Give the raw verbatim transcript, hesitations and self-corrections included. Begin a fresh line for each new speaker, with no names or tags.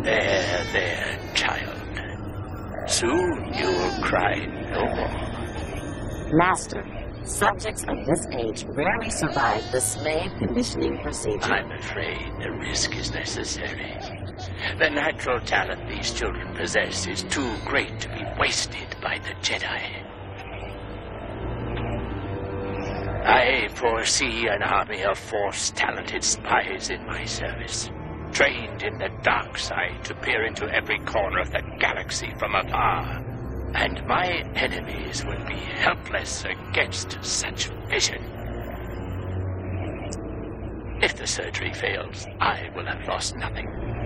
There, there, child. Soon you'll cry no more.
Master, subjects of this age rarely survive the slave conditioning procedure.
I'm afraid the risk is necessary. The natural talent these children possess is too great to be wasted by the Jedi. I foresee an army of Force-talented spies in my service, trained in the dark side to peer into every corner of the galaxy from afar. And my enemies would be helpless against such vision. If the surgery fails, I will have lost nothing.